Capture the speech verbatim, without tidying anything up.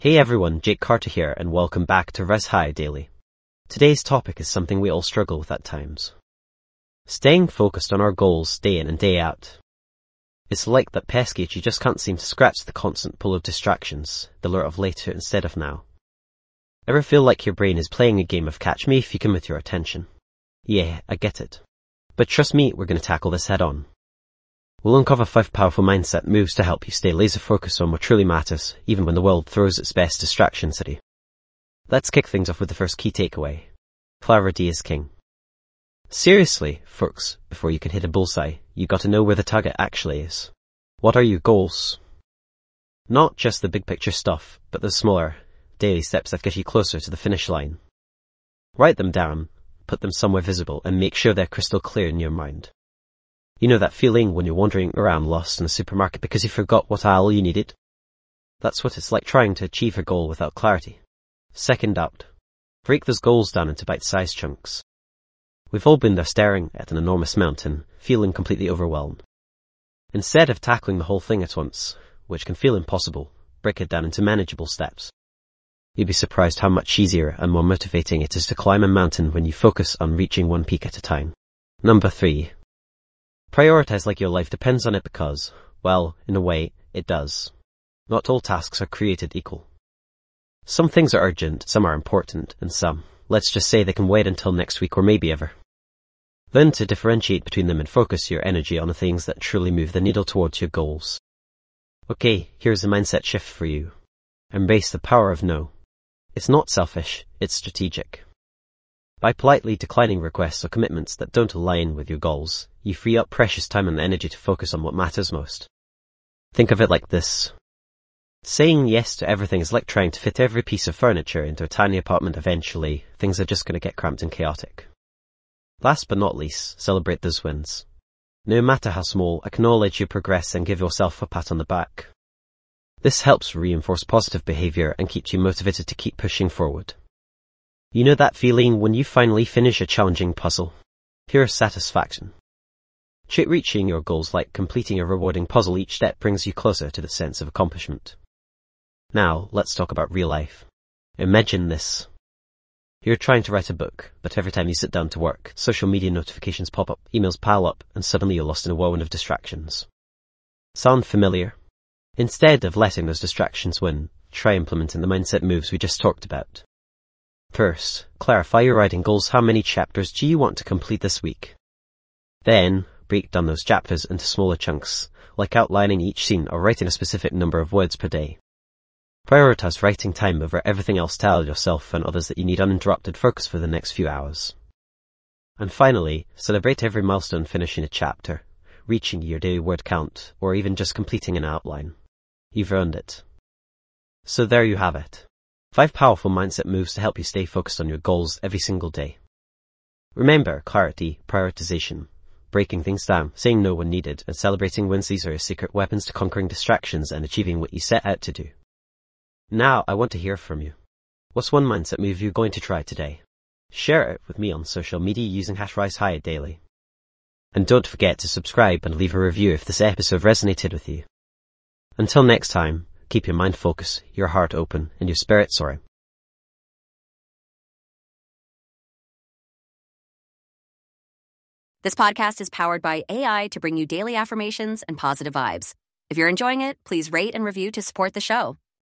Hey everyone, Jake Carter here, and welcome back to Res High Daily. Today's topic is something we all struggle with at times. Staying focused on our goals day in and day out. It's like that pesky itch you just can't seem to scratch the constant pull of distractions, the lure of later instead of now. Ever feel like your brain is playing a game of catch me if you can with your attention? Yeah, I get it. But trust me, we're going to tackle this head on. We'll uncover five powerful mindset moves to help you stay laser focused on what truly matters, even when the world throws its best distractions at you. Let's kick things off with the first key takeaway. Clarity is king. Seriously, folks, before you can hit a bullseye, you got to know where the target actually is. What are your goals? Not just the big picture stuff, but the smaller, daily steps that get you closer to the finish line. Write them down, put them somewhere visible, and make sure they're crystal clear in your mind. You know that feeling when you're wandering around lost in a supermarket because you forgot what aisle you needed? That's what it's like trying to achieve a goal without clarity. Second out. Break those goals down into bite-sized chunks. We've all been there staring at an enormous mountain, feeling completely overwhelmed. Instead of tackling the whole thing at once, which can feel impossible, break it down into manageable steps. You'd be surprised how much easier and more motivating it is to climb a mountain when you focus on reaching one peak at a time. Number three. Prioritize like your life depends on it because, well, in a way, it does. Not all tasks are created equal. Some things are urgent, some are important, and some, let's just say they can wait until next week or maybe ever. Learn to differentiate between them and focus your energy on the things that truly move the needle towards your goals. Okay, here's a mindset shift for you. Embrace the power of no. It's not selfish, it's strategic. By politely declining requests or commitments that don't align with your goals, you free up precious time and energy to focus on what matters most. Think of it like this. Saying yes to everything is like trying to fit every piece of furniture into a tiny apartment. Eventually, things are just going to get cramped and chaotic. Last but not least, celebrate those wins. No matter how small, acknowledge your progress and give yourself a pat on the back. This helps reinforce positive behavior and keeps you motivated to keep pushing forward. You know that feeling when you finally finish a challenging puzzle? Pure satisfaction. Treat reaching your goals like completing a rewarding puzzle. Each step brings you closer to the sense of accomplishment. Now, let's talk about real life. Imagine this. You're trying to write a book, but every time you sit down to work, social media notifications pop up, emails pile up, and suddenly you're lost in a whirlwind of distractions. Sound familiar? Instead of letting those distractions win, try implementing the mindset moves we just talked about. First, clarify your writing goals. How many chapters do you want to complete this week? Then, break down those chapters into smaller chunks, like outlining each scene or writing a specific number of words per day. Prioritize writing time over everything else. Tell yourself and others that you need uninterrupted focus for the next few hours. And finally, celebrate every milestone: finishing a chapter, reaching your daily word count, or even just completing an outline. You've earned it. So there you have it. Five powerful mindset moves to help you stay focused on your goals every single day. Remember, clarity, prioritization, breaking things down, saying no when needed, and celebrating wins. These are your secret weapons to conquering distractions and achieving what you set out to do. Now, I want to hear from you. What's one mindset move you're going to try today? Share it with me on social media using hash Rise High Daily. And don't forget to subscribe and leave a review if this episode resonated with you. Until next time, keep your mind focused, your heart open, and your spirit soaring. This podcast is powered by A I to bring you daily affirmations and positive vibes. If you're enjoying it, please rate and review to support the show.